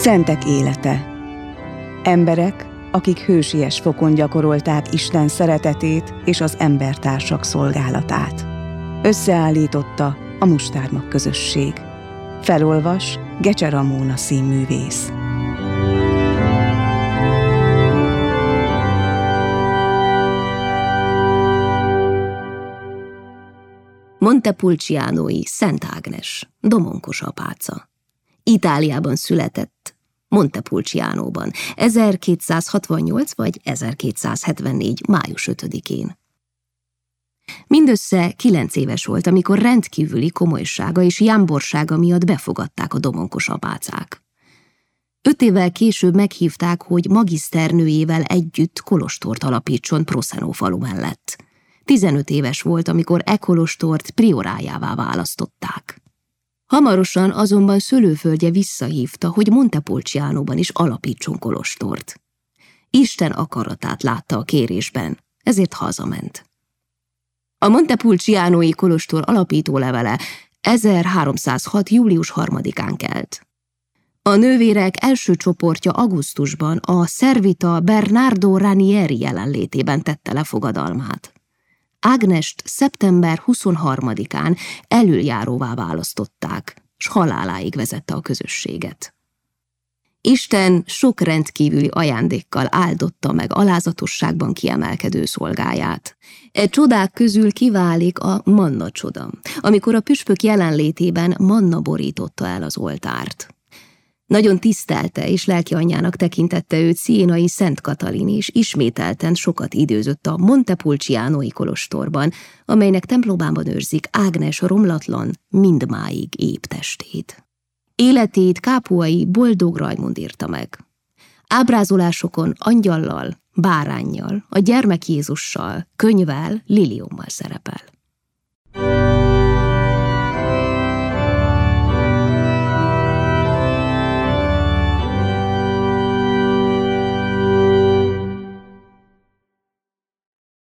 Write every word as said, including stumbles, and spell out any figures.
Szentek élete. Emberek, akik hősies fokon gyakorolták Isten szeretetét és az embertársak szolgálatát. Összeállította a Mustármag közösség. Felolvas Gecse Ramóna színművész. Montepulcianói Szent Ágnes, domonkos apáca. Itáliában született, Montepulcianóban, ezerkétszázhatvannyolc vagy ezerkétszázhetvennégy. május ötödikén. Mindössze kilenc éves volt, amikor rendkívüli komolysága és jámborsága miatt befogadták a domonkos apácák. Öt évvel később meghívták, hogy magiszternőjével együtt kolostort alapítson Proszenó falu mellett. tizenöt éves volt, amikor e kolostort priorájává választották. Hamarosan azonban szülőföldje visszahívta, hogy Montepulcianóban is alapítson kolostort. Isten akaratát látta a kérésben, ezért hazament. A Montepulcianói kolostor alapító levele ezerháromszázhat. július harmadikán kelt. A nővérek első csoportja augusztusban a szervita Bernardo Ranieri jelenlétében tette le fogadalmát. Ágnest szeptember huszonharmadikán elöljáróvá választották, s haláláig vezette a közösséget. Isten sok rendkívüli ajándékkal áldotta meg alázatosságban kiemelkedő szolgáját. E csodák közül kiválik a manna csoda, amikor a püspök jelenlétében manna borította el az oltárt. Nagyon tisztelte és lelki anyjának tekintette őt Sienai Szent Katalin, és ismételten sokat időzött a Montepulcianói kolostorban, amelynek templomában őrzik Ágnes romlatlan, mindmáig épp testét. Életét Kápuai Boldog Rajmund írta meg. Ábrázolásokon angyallal, báránnyal, a gyermek Jézussal, könyvvel, liliommal szerepel.